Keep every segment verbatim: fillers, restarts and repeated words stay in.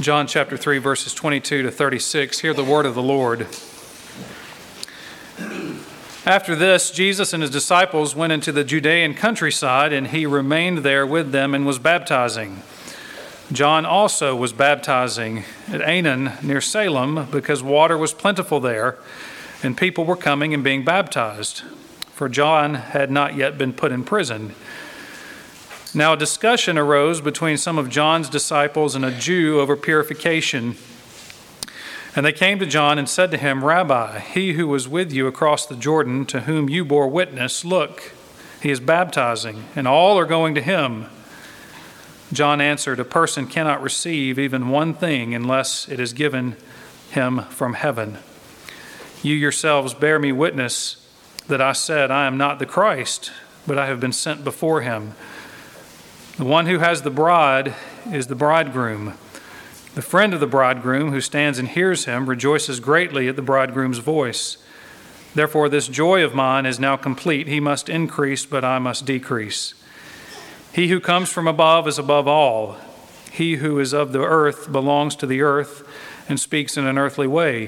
John chapter three, verses twenty-two to thirty-six. Hear the word of the Lord. After this, Jesus and his disciples went into the Judean countryside, and he remained there with them and was baptizing. John also was baptizing at Aenon near Salem, because water was plentiful there, and people were coming and being baptized, for John had not yet been put in prison. Now a discussion arose between some of John's disciples and a Jew over purification. And they came to John and said to him, "Rabbi, he who was with you across the Jordan, to whom you bore witness, look, he is baptizing, and all are going to him." John answered, "A person cannot receive even one thing unless it is given him from heaven. You yourselves bear me witness that I said, I am not the Christ, but I have been sent before him. The one who has the bride is the bridegroom. The friend of the bridegroom who stands and hears him rejoices greatly at the bridegroom's voice. Therefore this joy of mine is now complete. He must increase, but I must decrease. He who comes from above is above all. He who is of the earth belongs to the earth and speaks in an earthly way.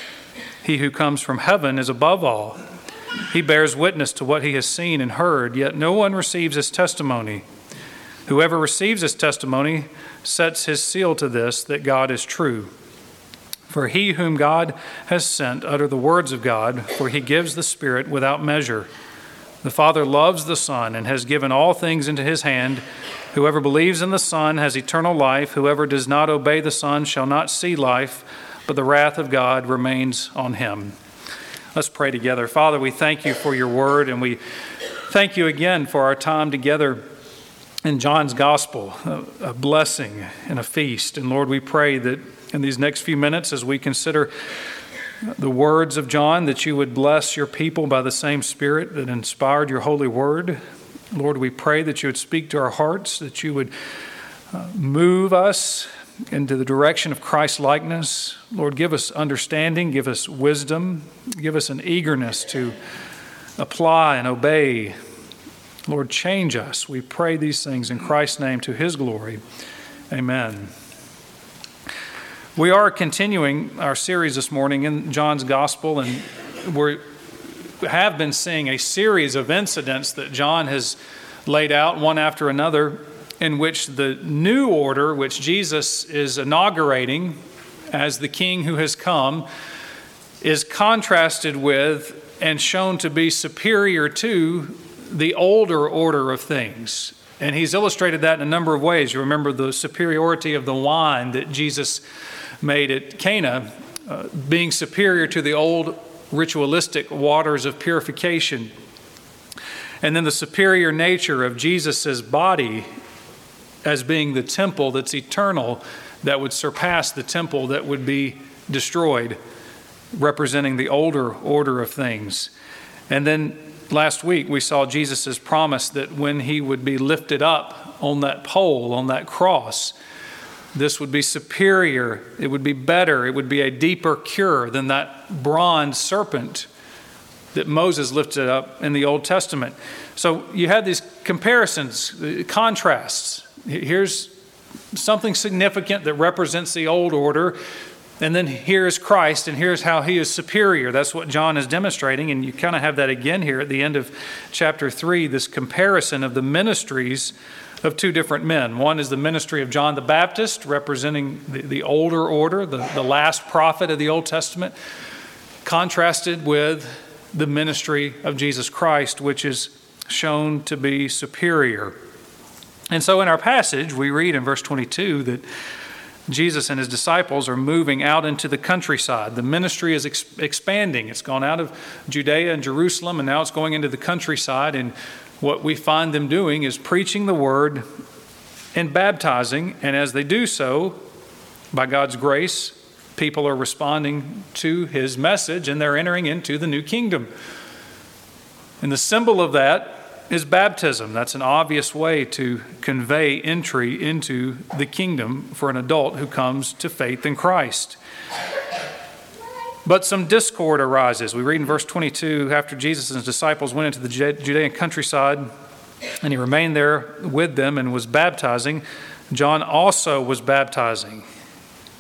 He who comes from heaven is above all. He bears witness to what he has seen and heard, yet no one receives his testimony. Whoever receives his testimony sets his seal to this, that God is true. For he whom God has sent utter the words of God, for he gives the Spirit without measure. The Father loves the Son and has given all things into his hand. Whoever believes in the Son has eternal life. Whoever does not obey the Son shall not see life, but the wrath of God remains on him." Let's pray together. Father, we thank you for your word, and we thank you again for our time together in John's gospel, a, a blessing and a feast. And Lord, we pray that in these next few minutes, as we consider the words of John, that you would bless your people by the same Spirit that inspired your holy word. Lord, we pray that you would speak to our hearts, that you would uh, move us into the direction of Christ's likeness. Lord, give us understanding, give us wisdom, give us an eagerness to apply and obey. Lord, change us. We pray these things in Christ's name to his glory. Amen. We are continuing our series this morning in John's Gospel, and we have been seeing a series of incidents that John has laid out one after another, in which the new order, which Jesus is inaugurating as the King who has come, is contrasted with and shown to be superior to the older order of things. And he's illustrated that in a number of ways. You remember the superiority of the wine that Jesus made at Cana, uh, being superior to the old ritualistic waters of purification. And then the superior nature of Jesus's body as being the temple that's eternal, that would surpass the temple that would be destroyed, representing the older order of things. And then last week, we saw Jesus' promise that when he would be lifted up on that pole, on that cross, this would be superior, it would be better, it would be a deeper cure than that bronze serpent that Moses lifted up in the Old Testament. So you had these comparisons, contrasts. Here's something significant that represents the old order, and then here's Christ, and here's how he is superior. That's what John is demonstrating, and you kind of have that again here at the end of chapter three, this comparison of the ministries of two different men. One is the ministry of John the Baptist, representing the, the older order, the, the last prophet of the Old Testament, contrasted with the ministry of Jesus Christ, which is shown to be superior. And so in our passage, we read in verse twenty-two that Jesus and his disciples are moving out into the countryside. The ministry is ex- expanding. It's gone out of Judea and Jerusalem, and now it's going into the countryside. And what we find them doing is preaching the word and baptizing. And as they do so, by God's grace, people are responding to his message, and they're entering into the new kingdom. And the symbol of that is baptism. That's an obvious way to convey entry into the kingdom for an adult who comes to faith in Christ. But some discord arises. We read in verse twenty-two, after Jesus and his disciples went into the Judean countryside, and he remained there with them and was baptizing, John also was baptizing.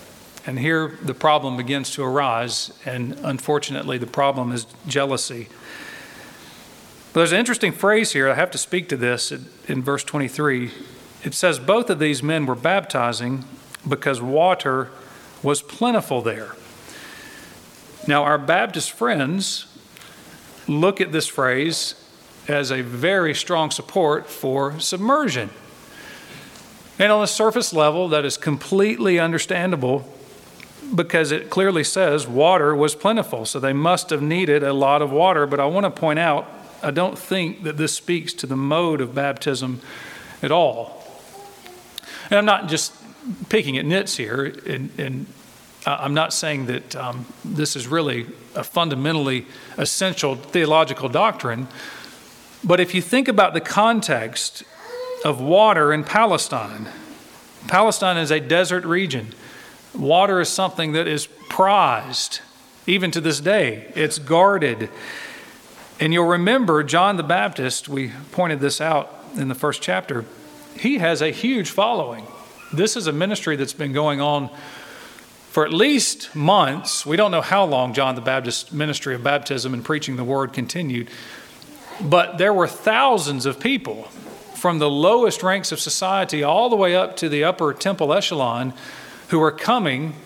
And here the problem begins to arise, and unfortunately the problem is jealousy. But there's an interesting phrase here. I have to speak to this in verse twenty-three. It says, both of these men were baptizing because water was plentiful there. Now, our Baptist friends look at this phrase as a very strong support for submersion. And on a surface level, that is completely understandable because it clearly says water was plentiful. So they must have needed a lot of water. But I want to point out, I don't think that this speaks to the mode of baptism at all. And I'm not just picking at nits here, and, and I'm not saying that um, this is really a fundamentally essential theological doctrine. But if you think about the context of water in Palestine, Palestine is a desert region. Water is something that is prized, even to this day. It's guarded. And you'll remember John the Baptist, we pointed this out in the first chapter, he has a huge following. This is a ministry that's been going on for at least months. We don't know how long John the Baptist's ministry of baptism and preaching the word continued, but there were thousands of people from the lowest ranks of society all the way up to the upper temple echelon who were coming,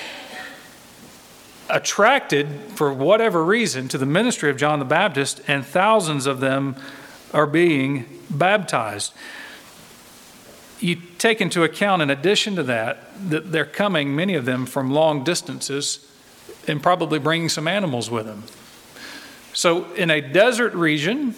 attracted for whatever reason to the ministry of John the Baptist, and thousands of them are being baptized. You take into account, in addition to that, that they're coming, many of them, from long distances and probably bringing some animals with them. So in a desert region,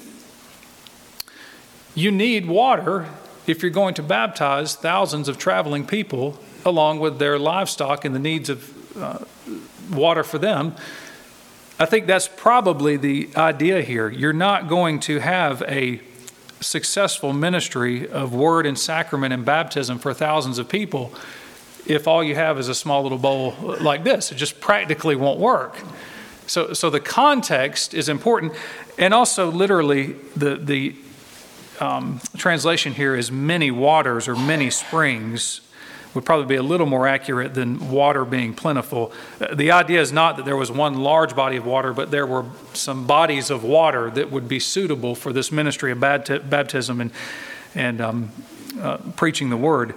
you need water if you're going to baptize thousands of traveling people along with their livestock and the needs of uh, water for them. I think that's probably the idea here. You're not going to have a successful ministry of word and sacrament and baptism for thousands of people if all you have is a small little bowl like this. It just practically won't work. So, so the context is important, and also literally the the um, translation here is many waters or many springs would probably be a little more accurate than water being plentiful. The idea is not that there was one large body of water, but there were some bodies of water that would be suitable for this ministry of baptism and, and um, uh, preaching the word.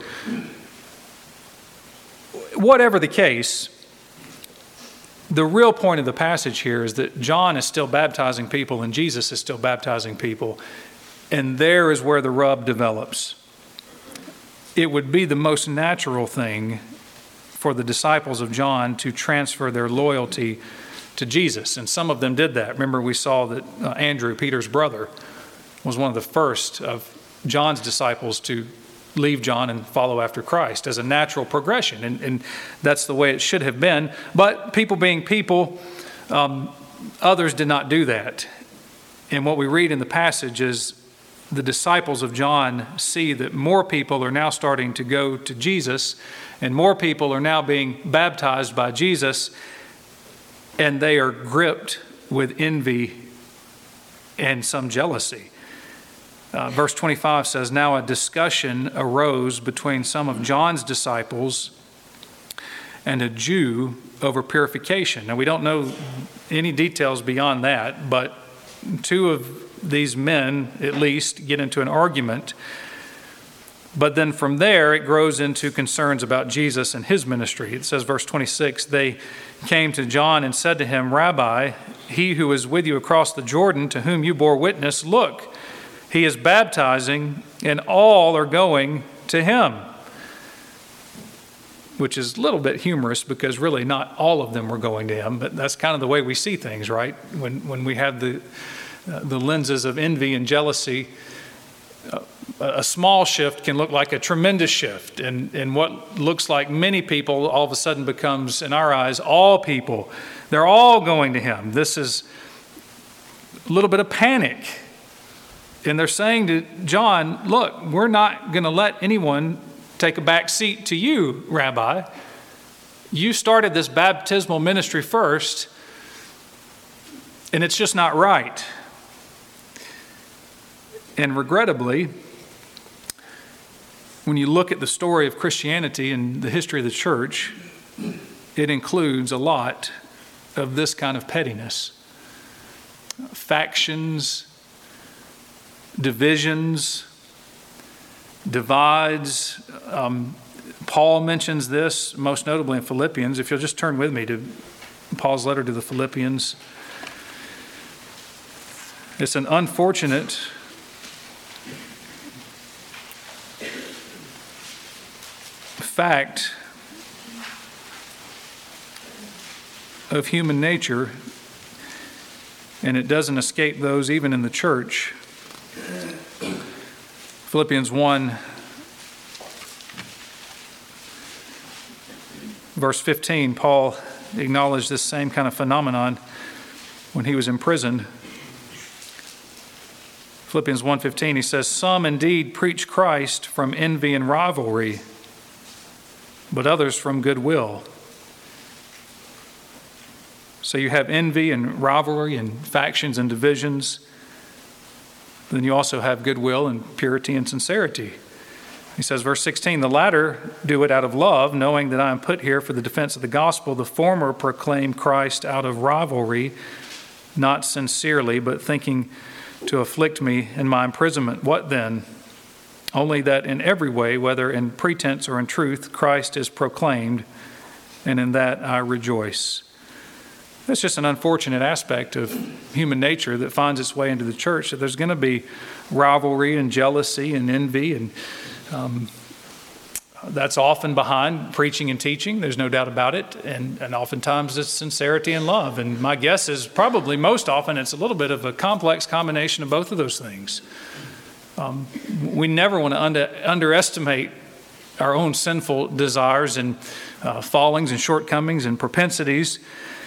Whatever the case, the real point of the passage here is that John is still baptizing people and Jesus is still baptizing people. And there is where the rub develops. It would be the most natural thing for the disciples of John to transfer their loyalty to Jesus. And some of them did that. Remember, we saw that uh, Andrew, Peter's brother, was one of the first of John's disciples to leave John and follow after Christ as a natural progression. And, and that's the way it should have been. But people being people, um, others did not do that. And what we read in the passage is the disciples of John see that more people are now starting to go to Jesus, and more people are now being baptized by Jesus, and they are gripped with envy and some jealousy. Uh, verse twenty-five says, "Now a discussion arose between some of John's disciples and a Jew over purification." Now we don't know any details beyond that, but two of these men, at least, get into an argument. But then from there, it grows into concerns about Jesus and his ministry. It says, verse twenty-six, "They came to John and said to him, 'Rabbi, he who is with you across the Jordan, to whom you bore witness, look, he is baptizing, and all are going to him.'" Which is a little bit humorous because really not all of them were going to him, but that's kind of the way we see things, right? When, when we have the Uh, the lenses of envy and jealousy, uh, a small shift can look like a tremendous shift. And, and what looks like many people all of a sudden becomes, in our eyes, all people. They're all going to him. This is a little bit of panic. And they're saying to John, look, we're not going to let anyone take a back seat to you, Rabbi. You started this baptismal ministry first, and it's just not right. And regrettably, when you look at the story of Christianity and the history of the church, it includes a lot of this kind of pettiness. Factions, divisions, divides. Um, Paul mentions this most notably in Philippians. If you'll just turn with me to Paul's letter to the Philippians. It's an unfortunate fact of human nature, and it doesn't escape those even in the church. Philippians one, verse fifteen, Paul acknowledged this same kind of phenomenon when he was imprisoned. Philippians one fifteen, he says, "Some indeed preach Christ from envy and rivalry, but others from goodwill." So you have envy and rivalry and factions and divisions. Then you also have goodwill and purity and sincerity. He says, verse sixteen, "The latter do it out of love, knowing that I am put here for the defense of the gospel. The former proclaim Christ out of rivalry, not sincerely, but thinking to afflict me in my imprisonment. What then? Only that in every way, whether in pretense or in truth, Christ is proclaimed, and in that I rejoice." That's just an unfortunate aspect of human nature that finds its way into the church, that there's going to be rivalry and jealousy and envy, and um, that's often behind preaching and teaching. There's no doubt about it, and, and oftentimes it's sincerity and love. And my guess is probably most often it's a little bit of a complex combination of both of those things. Um, we never want to under, underestimate our own sinful desires and uh, fallings and shortcomings and propensities.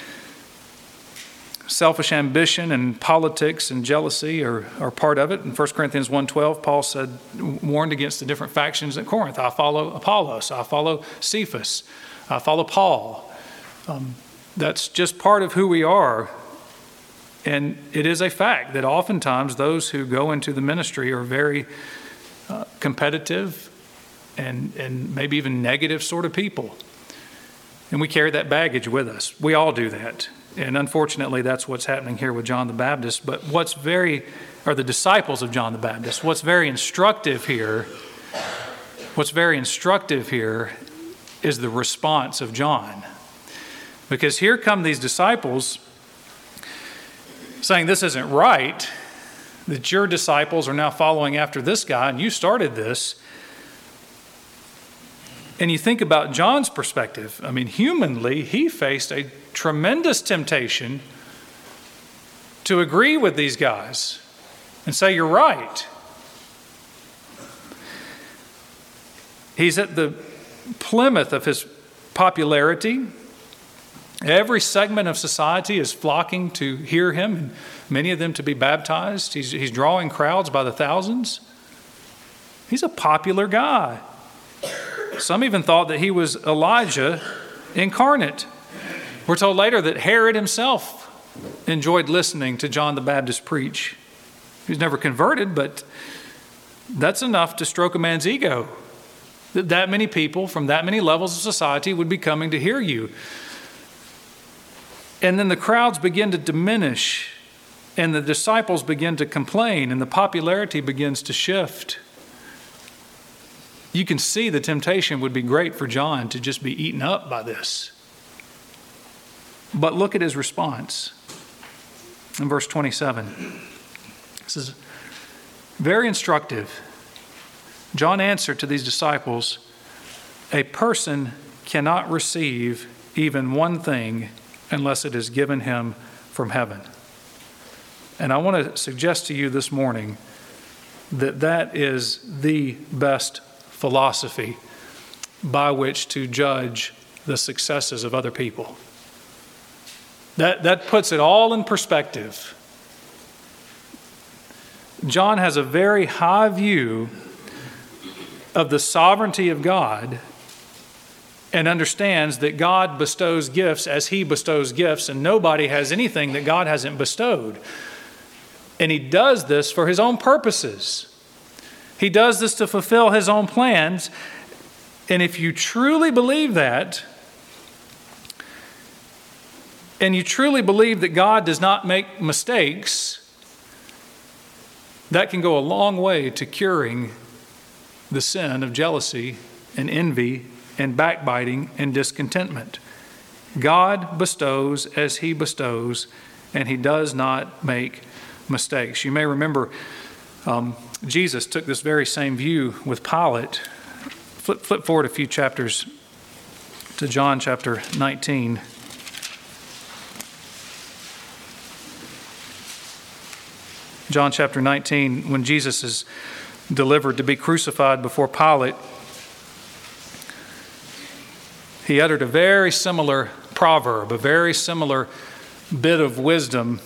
Selfish ambition and politics and jealousy are, are part of it. In First Corinthians one twelve, Paul said, warned against the different factions at Corinth. I follow Apollos, I follow Cephas, I follow Paul. Um, that's just part of who we are. And it is a fact that oftentimes those who go into the ministry are very uh, competitive and, and maybe even negative sort of people. And we carry that baggage with us. We all do that. And unfortunately, that's what's happening here with John the Baptist. But what's very, or the disciples of John the Baptist, what's very instructive here, what's very instructive here is the response of John. Because here come these disciples saying this isn't right, that your disciples are now following after this guy, and you started this. And you think about John's perspective. I mean, humanly, he faced a tremendous temptation to agree with these guys and say, you're right. He's at the plummet of his popularity. Every segment of society is flocking to hear him, and many of them to be baptized. He's, he's drawing crowds by the thousands. He's a popular guy. Some even thought that he was Elijah incarnate. We're told later that Herod himself enjoyed listening to John the Baptist preach. He was never converted, but that's enough to stroke a man's ego. That that many people from that many levels of society would be coming to hear you. And then the crowds begin to diminish, and the disciples begin to complain, and the popularity begins to shift. You can see the temptation would be great for John to just be eaten up by this. But look at his response in verse twenty-seven. This is very instructive. John answered to these disciples, "A person cannot receive even one thing unless it is given him from heaven." And I want to suggest to you this morning that that is the best philosophy by which to judge the successes of other people. That, that puts it all in perspective. John has a very high view of the sovereignty of God and understands that God bestows gifts as he bestows gifts, and nobody has anything that God hasn't bestowed. And he does this for his own purposes. He does this to fulfill his own plans. And if you truly believe that, and you truly believe that God does not make mistakes, that can go a long way to curing the sin of jealousy and envy and backbiting and discontentment. God bestows as He bestows, and He does not make mistakes. You may remember um, Jesus took this very same view with Pilate. Flip, flip forward a few chapters to John chapter nineteen. John chapter nineteen, when Jesus is delivered to be crucified before Pilate, he uttered a very similar proverb, a very similar bit of wisdom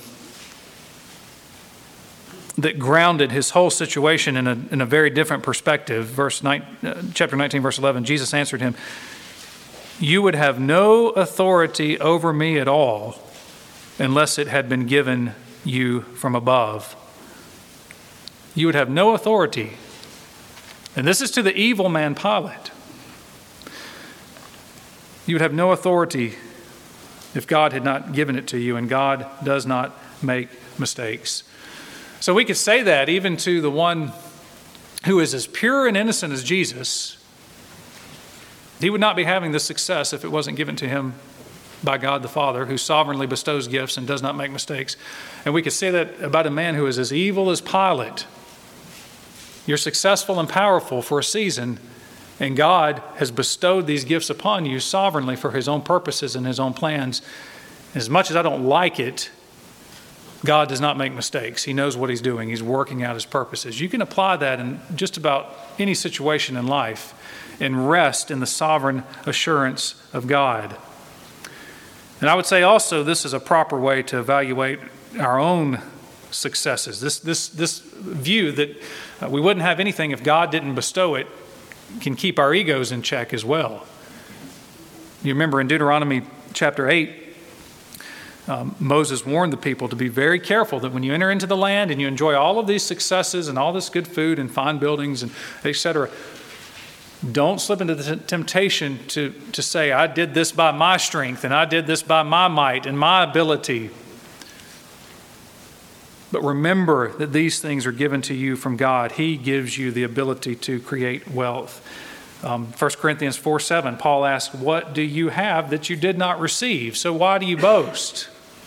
that grounded his whole situation in a, in a very different perspective. Verse nine, uh, chapter nineteen, verse eleven, Jesus answered him, "You would have no authority over me at all unless it had been given you from above." You would have no authority. And this is to the evil man Pilate. You would have no authority if God had not given it to you, and God does not make mistakes. So we could say that even to the one who is as pure and innocent as Jesus. He would not be having this success if it wasn't given to him by God the Father, who sovereignly bestows gifts and does not make mistakes. And we could say that about a man who is as evil as Pilate. You're successful and powerful for a season, and God has bestowed these gifts upon you sovereignly for His own purposes and His own plans. As much as I don't like it, God does not make mistakes. He knows what He's doing. He's working out His purposes. You can apply that in just about any situation in life and rest in the sovereign assurance of God. And I would say also this is a proper way to evaluate our own successes. This, this, this view that uh, we wouldn't have anything if God didn't bestow it can keep our egos in check as well. You remember in Deuteronomy chapter eight, um, Moses warned the people to be very careful that when you enter into the land and you enjoy all of these successes and all this good food and fine buildings and et cetera, don't slip into the temptation to, to say, I did this by my strength and I did this by my might and my ability. But remember that these things are given to you from God. He gives you the ability to create wealth. Um, First Corinthians four seven, Paul asks, what do you have that you did not receive? So why do you boast?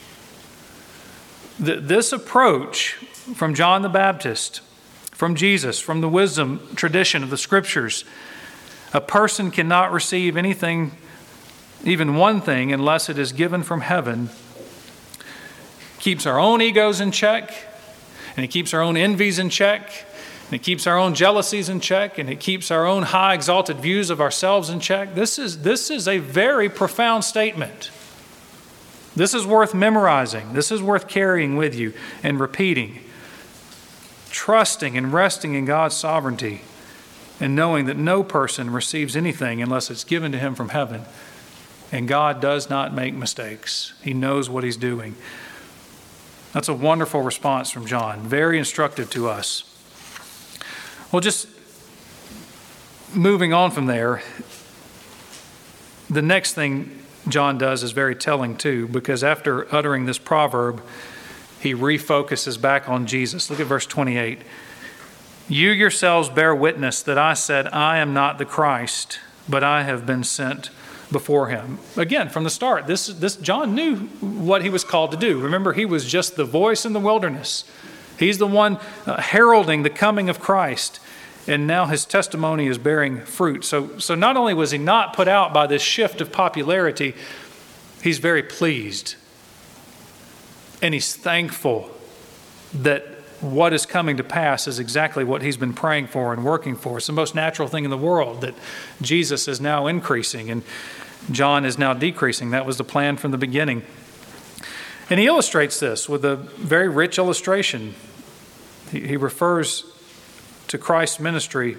The, this approach from John the Baptist, from Jesus, from the wisdom tradition of the Scriptures, a person cannot receive anything, even one thing, unless it is given from heaven. Keeps our own egos in check, and it keeps our own envies in check, and it keeps our own jealousies in check, and it keeps our own high exalted views of ourselves in check. This is, this is a very profound statement. This is worth memorizing. This is worth carrying with you and repeating. Trusting and resting in God's sovereignty and knowing that no person receives anything unless it's given to him from heaven. And God does not make mistakes. He knows what He's doing. That's a wonderful response from John. Very instructive to us. Well, just moving on from there, the next thing John does is very telling too, because after uttering this proverb, he refocuses back on Jesus. Look at verse twenty-eight. You yourselves bear witness that I said, I am not the Christ, but I have been sent before Him. Again, from the start, this, this John knew what he was called to do. Remember, he was just the voice in the wilderness. He's the one uh, heralding the coming of Christ, and now his testimony is bearing fruit. So, so not only was he not put out by this shift of popularity, he's very pleased. And he's thankful that what is coming to pass is exactly what he's been praying for and working for. It's the most natural thing in the world that Jesus is now increasing and John is now decreasing. That was the plan from the beginning. And he illustrates this with a very rich illustration. He, he refers to Christ's ministry.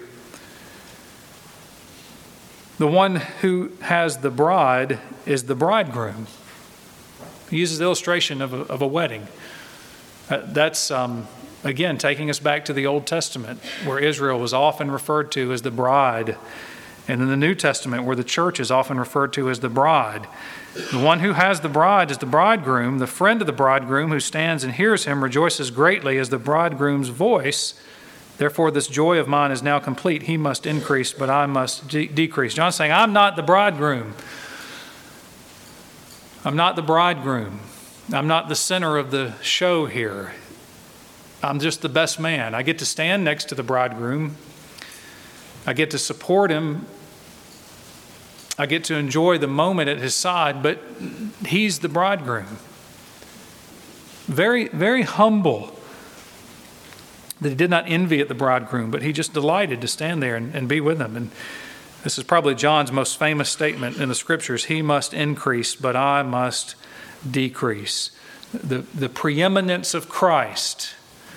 The one who has the bride is the bridegroom. He uses the illustration of a, of a wedding. Uh, that's... Um, Again, taking us back to the Old Testament, where Israel was often referred to as the bride. And in the New Testament, where the church is often referred to as the bride, the one who has the bride is the bridegroom. The friend of the bridegroom who stands and hears him rejoices greatly as the bridegroom's voice. Therefore, this joy of mine is now complete. He must increase, but I must de- decrease. John's saying, I'm not the bridegroom. I'm not the bridegroom. I'm not the center of the show here. I'm just the best man. I get to stand next to the bridegroom. I get to support him. I get to enjoy the moment at his side, but he's the bridegroom. Very, very humble that he did not envy at the bridegroom, but he just delighted to stand there and, and be with him. And this is probably John's most famous statement in the scriptures. He must increase, but I must decrease. The, the preeminence of Christ,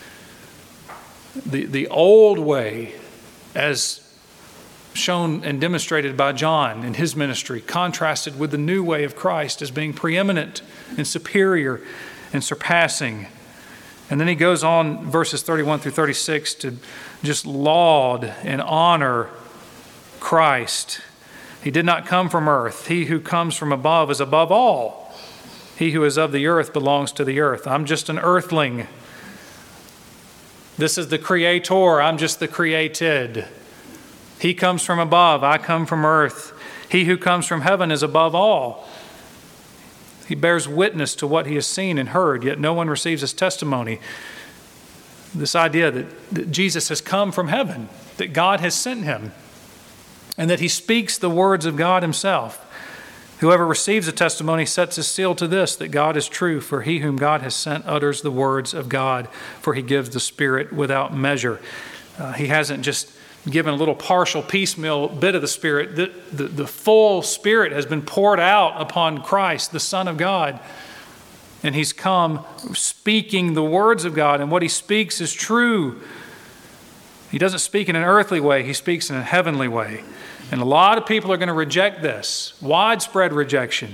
the, the old way, as shown and demonstrated by John in his ministry, contrasted with the new way of Christ as being preeminent and superior and surpassing. And then he goes on, verses thirty-one through thirty-six, to just laud and honor Christ. He did not come from earth. He who comes from above is above all. He who is of the earth belongs to the earth. I'm just an earthling. This is the Creator. I'm just the created. He comes from above. I come from earth. He who comes from heaven is above all. He bears witness to what he has seen and heard, yet no one receives his testimony. This idea that, that Jesus has come from heaven, that God has sent him, and that he speaks the words of God himself. Whoever receives a testimony sets his seal to this, that God is true, for he whom God has sent utters the words of God, for he gives the Spirit without measure. Uh, he hasn't just given a little partial piecemeal bit of the Spirit. The, the, the full Spirit has been poured out upon Christ, the Son of God. And he's come speaking the words of God, and what he speaks is true. He doesn't speak in an earthly way, he speaks in a heavenly way. And a lot of people are going to reject this, widespread rejection.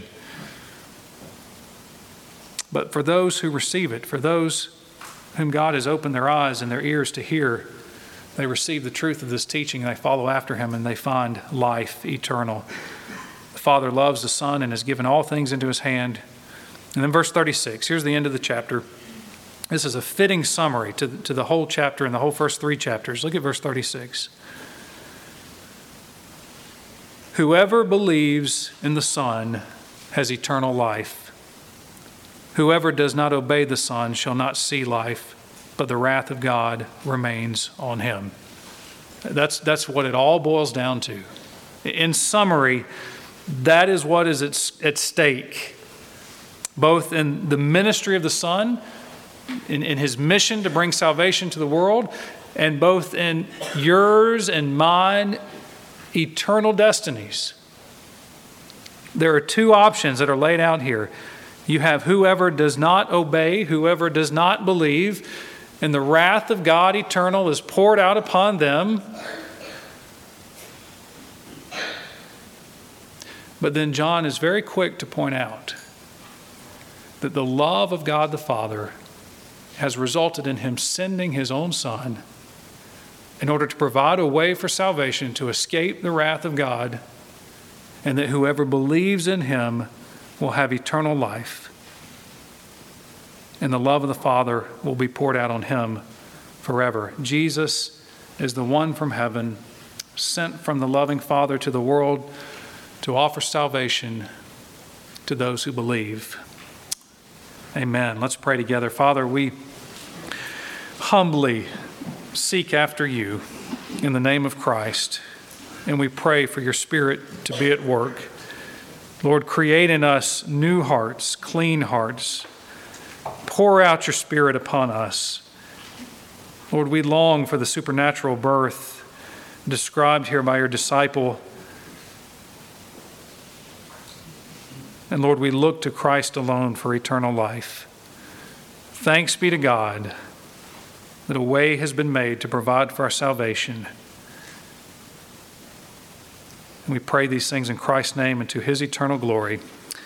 But for those who receive it, for those whom God has opened their eyes and their ears to hear, they receive the truth of this teaching, and they follow after him, and they find life eternal. The Father loves the Son and has given all things into his hand. And then verse thirty-six, here's the end of the chapter. This is a fitting summary to, to the whole chapter and the whole first three chapters. Look at verse thirty-six. Whoever believes in the Son has eternal life. Whoever does not obey the Son shall not see life, but the wrath of God remains on him. That's, that's what it all boils down to. In summary, that is what is at, at stake, both in the ministry of the Son, in, in his mission to bring salvation to the world, and both in yours and mine eternal destinies. There are two options that are laid out here. You have whoever does not obey, whoever does not believe, and the wrath of God eternal is poured out upon them. But then John is very quick to point out that the love of God the Father has resulted in him sending his own Son in order to provide a way for salvation to escape the wrath of God, and that whoever believes in him will have eternal life. And the love of the Father will be poured out on him forever. Jesus is the one from heaven, sent from the loving Father to the world to offer salvation to those who believe. Amen. Let's pray together. Father, we humbly seek after you in the name of Christ, and we pray for your Spirit to be at work. Lord, create in us new hearts, clean hearts. Pour out your Spirit upon us. Lord, we long for the supernatural birth described here by your disciple. And Lord, we look to Christ alone for eternal life. Thanks be to God that a way has been made to provide for our salvation. And we pray these things in Christ's name and to his eternal glory.